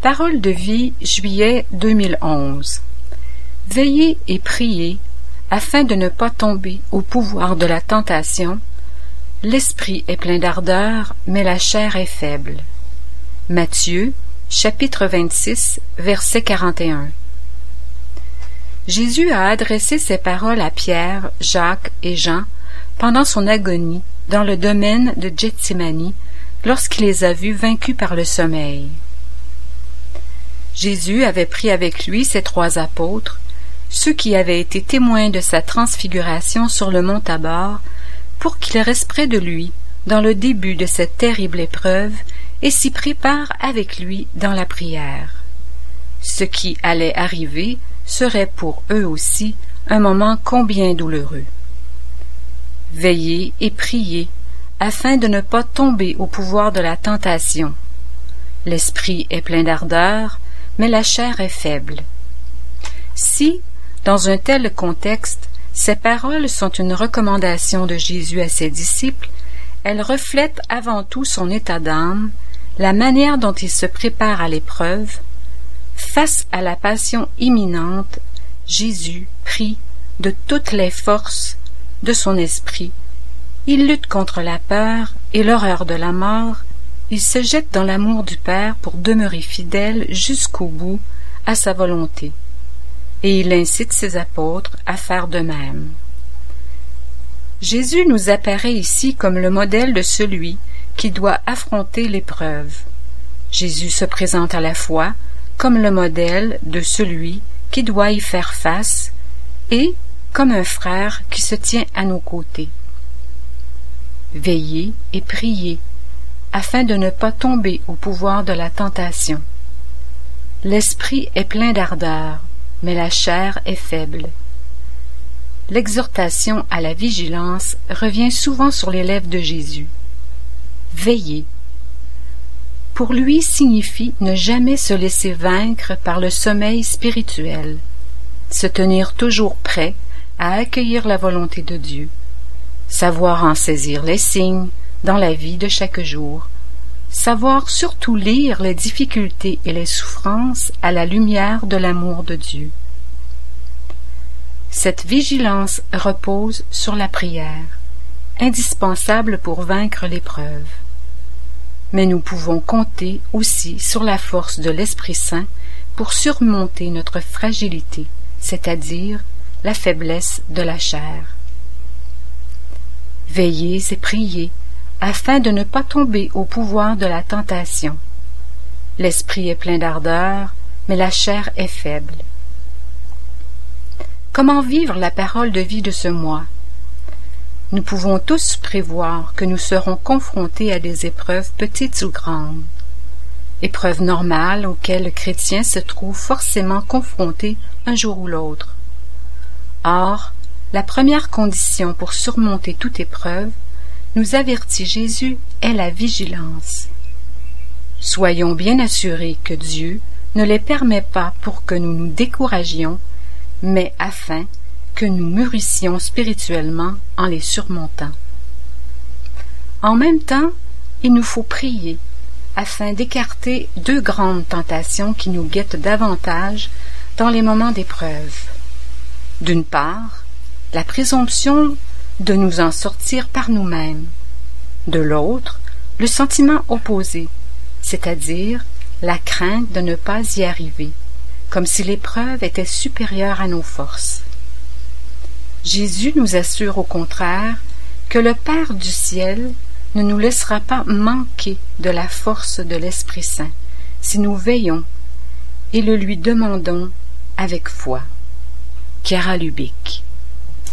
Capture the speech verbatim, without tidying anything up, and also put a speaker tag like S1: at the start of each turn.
S1: Parole de vie, juillet deux mille onze. Veillez et priez afin de ne pas tomber au pouvoir de la tentation. L'esprit est plein d'ardeur, mais la chair est faible. Matthieu, chapitre vingt-six, verset quarante et un. Jésus a adressé ces paroles à Pierre, Jacques et Jean pendant son agonie dans le domaine de Gethsémani, lorsqu'il les a vus vaincus par le sommeil. Jésus avait pris avec lui ses trois apôtres, ceux qui avaient été témoins de sa transfiguration sur le mont Tabor, pour qu'ils restent près de lui dans le début de cette terrible épreuve et s'y préparent avec lui dans la prière. Ce qui allait arriver serait pour eux aussi un moment combien douloureux. Veillez et priez afin de ne pas tomber au pouvoir de la tentation. L'esprit est plein d'ardeur, mais la chair est faible. Si, dans un tel contexte, ces paroles sont une recommandation de Jésus à ses disciples, elles reflètent avant tout son état d'âme, la manière dont il se prépare à l'épreuve. Face à la passion imminente, Jésus prie de toutes les forces de son esprit. Il lutte contre la peur et l'horreur de la mort. Il se jette dans l'amour du Père pour demeurer fidèle jusqu'au bout à sa volonté. Et il incite ses apôtres à faire de même. Jésus nous apparaît ici comme le modèle de celui qui doit affronter l'épreuve. Jésus se présente à la fois comme le modèle de celui qui doit y faire face et comme un frère qui se tient à nos côtés. Veillez et priez afin de ne pas tomber au pouvoir de la tentation. L'esprit est plein d'ardeur, mais la chair est faible. L'exhortation à la vigilance revient souvent sur les lèvres de Jésus. Veiller. Pour lui signifie ne jamais se laisser vaincre par le sommeil spirituel, se tenir toujours prêt à accueillir la volonté de Dieu, savoir en saisir les signes dans la vie de chaque jour, savoir surtout lire les difficultés et les souffrances à la lumière de l'amour de Dieu. Cette vigilance repose sur la prière, indispensable pour vaincre l'épreuve. Mais nous pouvons compter aussi sur la force de l'Esprit Saint pour surmonter notre fragilité, c'est-à-dire la faiblesse de la chair. Veillez et priez afin de ne pas tomber au pouvoir de la tentation. L'esprit est plein d'ardeur, mais la chair est faible. Comment vivre la parole de vie de ce mois? Nous pouvons tous prévoir que nous serons confrontés à des épreuves petites ou grandes, épreuves normales auxquelles le chrétien se trouve forcément confronté un jour ou l'autre. Or, la première condition pour surmonter toute épreuve, nous avertit Jésus, est la vigilance. Soyons bien assurés que Dieu ne les permet pas pour que nous nous découragions, mais afin que nous mûrissions spirituellement en les surmontant. En même temps, il nous faut prier afin d'écarter deux grandes tentations qui nous guettent davantage dans les moments d'épreuve. D'une part, la présomption de nous en sortir par nous-mêmes. De l'autre, le sentiment opposé, c'est-à-dire la crainte de ne pas y arriver, comme si l'épreuve était supérieure à nos forces. Jésus nous assure au contraire que le Père du ciel ne nous laissera pas manquer de la force de l'Esprit Saint si nous veillons et le lui demandons avec foi. Chiara Lubick.